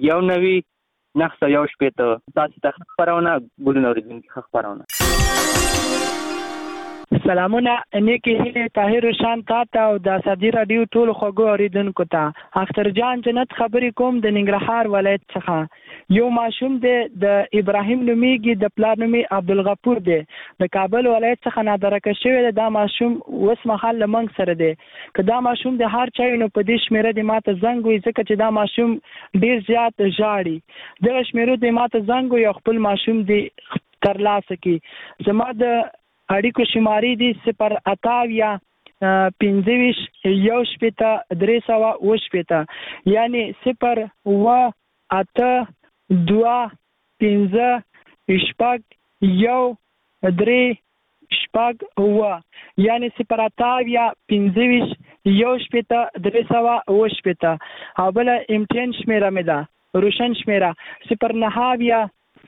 یو نوي 914 تاسو ته خبرونه ګلونه اوریدونکي خبرونه. سلامونه نیکی هیله طاهر روشان تا او د ازادي رادیو ټول خوږو اوریدونکو ته اختر جان جنت خبرې کوم د ننګرهار ولایت څخه. یو ماشوم د ابراهیم نومیږي د پلار نومي عبدالغفور دی د کابل ولایت څخه نادرکه شوی دا ماشوم اوس مهال لمنګ سره دی. که دا ماشوم د هر چا نو په دې شمیره د ماته زنګ وي ځکه چې دا ماشوم ډیر زیات ژاړي. دغه شمیرو د ماته زنګ وي او خپل ماشوم دی ترلاسه کی. زما د اړیکو شمارې دي 028 25 1 یعنی 0 2 5 شپږ 1 3 شپږ یعنی 0 25 1 او بل امتحان شمیره مې ده روشن شمیره 0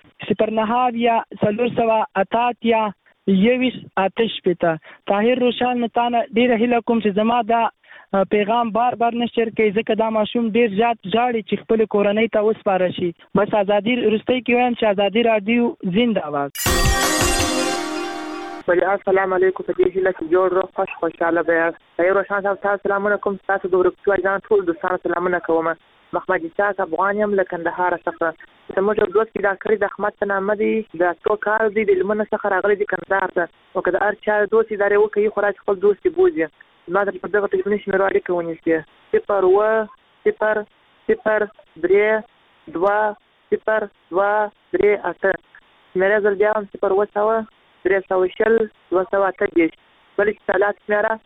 9 یویس آتش پیتا. طاهر روشان نتانه ډیره هیله کوم چې زما دا پیغام بار بار نشر کوي ځکه دا ماشوم ډیر زیات ژاړي چې خپل کورنۍ ته وسپاره شي. بس ازادي رستۍ کې وایم چې ازادي رادیو زنده باد. السلام علیکم. په دې هیله چې جوړ روغ خوشاله به یاست. طاهر روشان صاحب تاسو سلامونه کوم. تاسو د ورکتو ځان ټول دوستانو سلامونه کوم. محمد اسحاق افغان یم له کندهار څخه. زموږ دوست پیدا کړی د احمد په نامه دی د څو کال دی د لمنه څخه راغلی دی کندهار ته. او که د هر چا دوست ادارې وکړي خو راځي خپل دوست بوځي. ما ته په دغه ټلیفوني شمیرو اړیکه ونیسئ 0 شمیره زر بیا هم 0 320 228. بلې اتصالات شمیره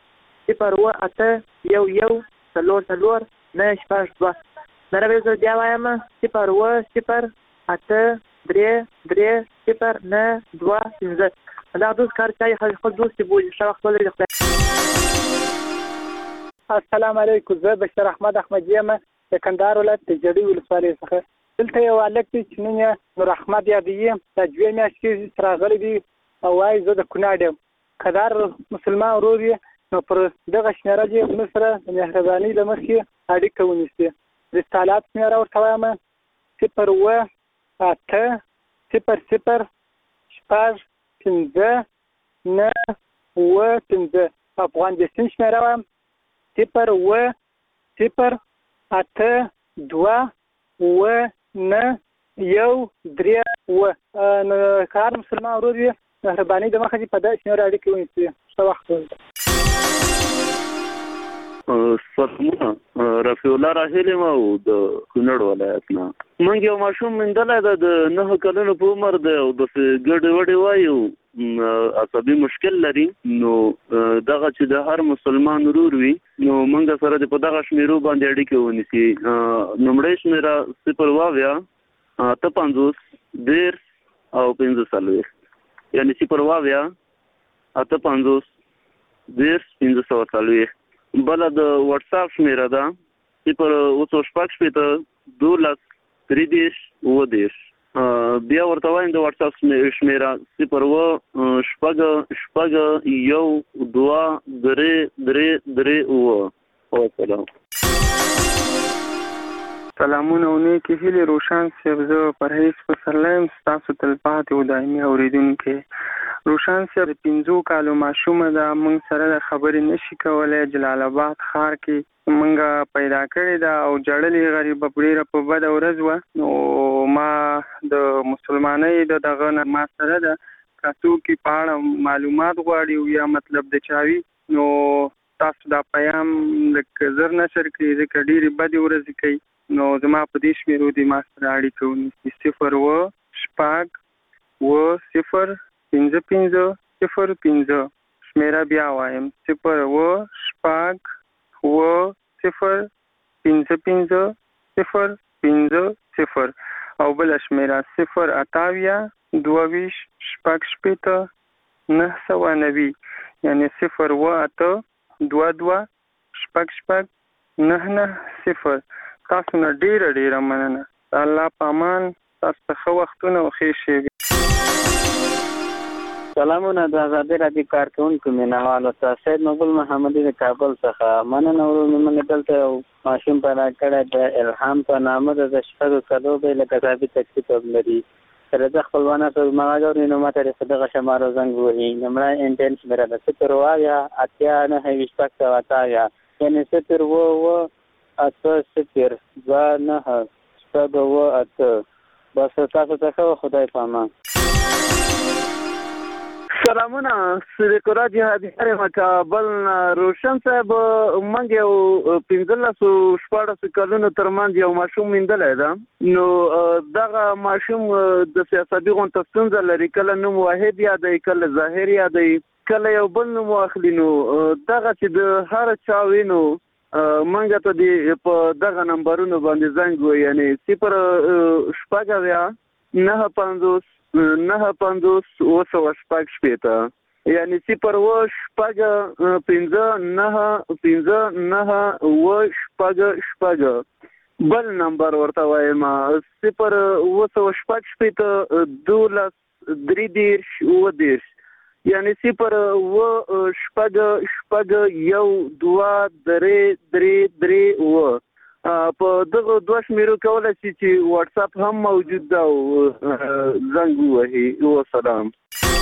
0 8 1 9 نره زر بیا وایم 0 8 3 0 9 2 5. دا دوست کار چای خپل دوست بوځي. ښه وخت ولرئ. السلام علیکم. زه بشیر احمد احمدی یم د کندهار ولایت د جړی ولسوالۍ څخه. دلته یو هلک دی چې نوم یې نور احمد یادوي. د 2 میاشتې راغلی دی او وایي زه د کونړ یم. که دا مسلمان ورور یې نو پر دغه شمیره دې موږ سره د مهربانۍ له مخې اړیکه ونیسي. د اتصالات شمیره ورته وایم 0 8 0 شپږ 15 9 5. افغان دستین شمیره وایم 0 8 2 9 1 3. نو کار مسلمان ورور یې مهرباني د مخه دې په دغه شمیره اړیکه ونیسي. ښه وخت ولرئ. سلامونه. رفیع الله راهیل یم او د کونړ ولایت نه. موږ یو ماشوم موندلی دی د 9 کلونو په عمر دی او داسې ګډې وډې وایي عصبي مشکل لري. نو دغه چې د هر مسلمان ورور وي نو موږ سره د په دغه شمیرو باندې اړیکې ونیسي. لومړی شمیره 0 8 50 10 او 45 یعنی 0 8 50 10 45. بله د واتساپ شمیره ده 0 12 30 10. بیا ورته وایم د واتساپ شمیره 0 شپږ 1 2 3 سلامونه او نیکی هیلې روشان صاحب. زه پرهیز پسرلی یم ستاسو تلپاتې او دایمي اورېدونکی. روشان صاحب 5 کالو ماشومه ده. موږ سره د خبرې نشي کولی. جلال آباد ښار کې موږ پیدا کړې ده او جړلې غریبه ډېره په بده ورځ وه. نو ما د مسلمانۍ د دغه نه ما سره ده که څوک په اړه معلومات غواړي او یا مطلب د چاوي نو تاسو دا پیام لکه زر نشر کړي ځکه ډېرې بدې ورځې کوي. نو زما په دې شمیرو دې ما سره اړیکه ونیسي 0 شپږ 0 5 5 0 شمیره بیا وایم 0 شپږ 0 5 5 0 او بل شمیره 0 8 2 شپږ 9 یعنی 0 8 2 شپږ 9 تاسو نه ډیره مننه. الله په امان. تاسو ته ښه وختونه او ښې شېبې. سلامونه د ازادي راډیو کارکونکو مینوالو ته. سید مقبول محمدي د کابل څخه مننه. ورونه دلته یو ماشوم پیدا کړی د الهام په نامه د شپږو کلو به له کتابي تکلیف لري. سره د خپلوانو په ماګوري نو ماته دغه شمارو زنګ وهي. نمبر انټنس میرا د 0 اتیا نه هیڅ پکته وتا یا یعنی 0 و اته 0 2 نه 7 و اته. بس تاسو ته خدای پامان. سلامونه سریکورا جهادي مکابل روشن صاحب منګ یو 15-14 کلونو ترمنځ یو ماشوم میندلی ده. نو دغه ماشوم د سیاسي غونډه ستونزه لري. کله نوم واحد یادوي، کله ظاهر یادوي، کله یو بل نوم واخلي. نو دغه چې د هر چا وینو منګ ته دی په دغه نمبرونو باندې زنګ وي، یعنی 0 شپږ 9 50 اوسه شپږ شپېته، یعنی 0 شپږ 15 9 15 9 شپږ شپږ. بل نمبر ورته وایم 0 اوسه شپږ شپېته 12 13 14، یعنی 0 شپږ شپږ 1 2 3 3 و. په دغه دوه شمیرو کولای شي چې واتس اپ هم موجود ده او زنګ وهي. والسلام.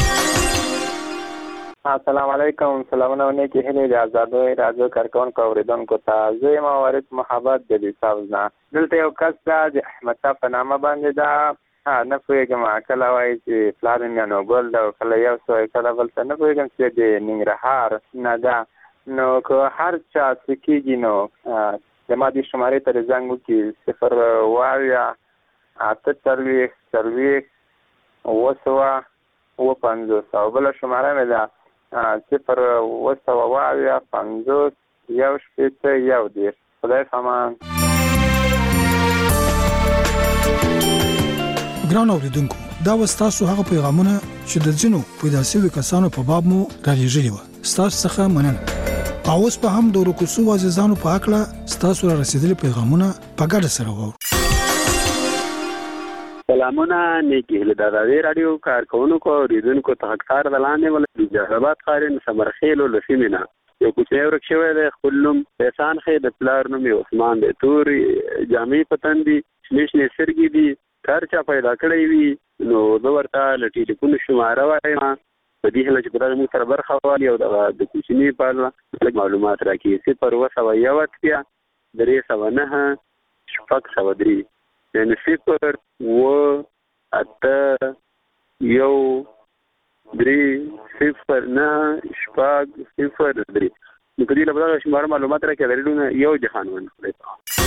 السلام علیکم. سلامونه نیکی هیلې د ازادي راډیو کارکونکو اوریدونکو ته. زه یم وارث محبت د لیساوزنا. دلته یو کس د احمد صاحب په نامه باندې دا نه پوهېږم کله وایي چې پلار یې نوبل ده او کله یو څه کله بل څه، نه پوهېږم چې د ننګرهار نه ده. نو که هر چا څه کېږي نو زما دې شمارې ته زنګ وکړي 0 8 40 50 او بله شماره مې ده 0 50 1 شپېته 1 خدای پامان. ګران اوریدونکو، دا وستاسو هغه پیغامونه چې د ځینو پیدا شوي کسانو په باب مو رالیږلي وو. ستاسو څخه مننه. اوس په هم د روکوسو عزیزانو په اړه ستاسو را رسیدلي پیغامونه په ګډه سره وو. سلامونه نیکی هیلې د ازادي راډیو کارکونکو اوریدونکو ته. حقدار د لاندې ولې جهرباد قارن سمرخیلو لسیمینا یو کوچنی ورک شوی دی. خپل نوم احسان خې، د پلار نوم عثمان دی. توري جامې پتن دي، شنې سرګي دي. کار چا پیدا کړی وي نو زه ورته له ټلیفون شماره وایم په دې هله چې په دغه موږ سره برخه والي او د کوچني په اړه معلومات راکړي. 0 3 9 شپږ 3 یعنی 0 8 1 3 9 شپږ 0 3. نو په دې له دغه شماره معلومات راکړي لرونه یو جهان ونه.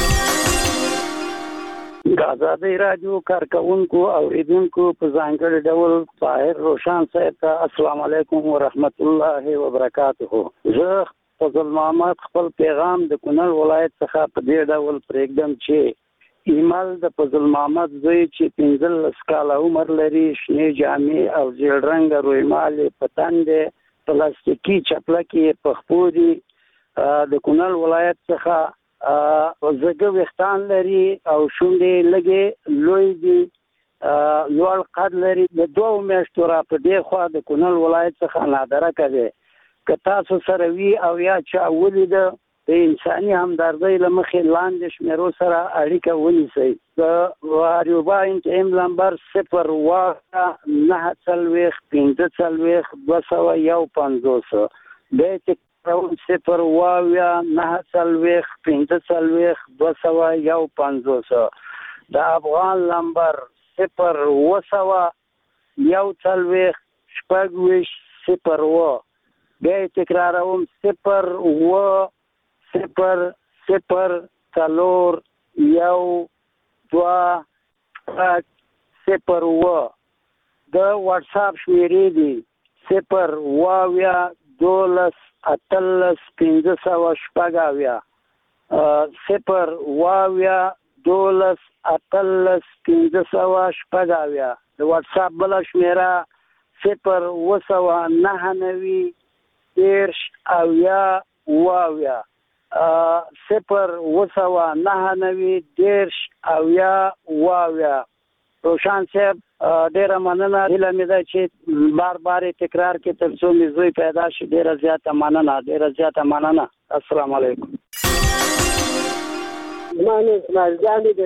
د ازادي راډیو کارکونکو اوریدونکو په ځانګړي ډول طاهر روشن صاحب ته السلام علیکم ورحمت الله وبرکاته. زه فضل محمد خپل پیغام د کونړ ولایت څخه په دې ډول پرېږدم چې ایمل د فضل محمد زوی چې 15 کاله عمر لري، شنې جامې او زیړ رنګه رویمال په تن دی، پلاستیکي چپلکې په خپو دي، د کونړ ولایت څخه زګه وختان لري او شونډې لګي لوی دي، لوړ قد لري. د 2 میاشتو را په دې خوا د کونړ ولایت څخه نادره کوي. که تاسو سره وي او یا چا ولید د انساني همدردۍ له مخې لاندې شمیرو سره اړیکه ونیسئ. د واریوباین ټیم نمبر 0 9 40 15 250 به 0 9 40 15 250. د افغان نمبر 0 1 40 شپږ 0 بیا تکراروم 0 0 0 4 1 2 0 د واتس اپ شمیرې دي 0 12 اتلس 15 شپږ 0 12 اتلس 15 شپږ. د واتس اپ بل شمیره 0 9 10 او یا 0 9 10 او یا. روشن صاحب ډیره مننه. هیله مې ده چې بار بار تکرار کې تر څو مې زوی پیدا شي. ډیره زیاته مننه. السلام علیکم. My name is Marjani.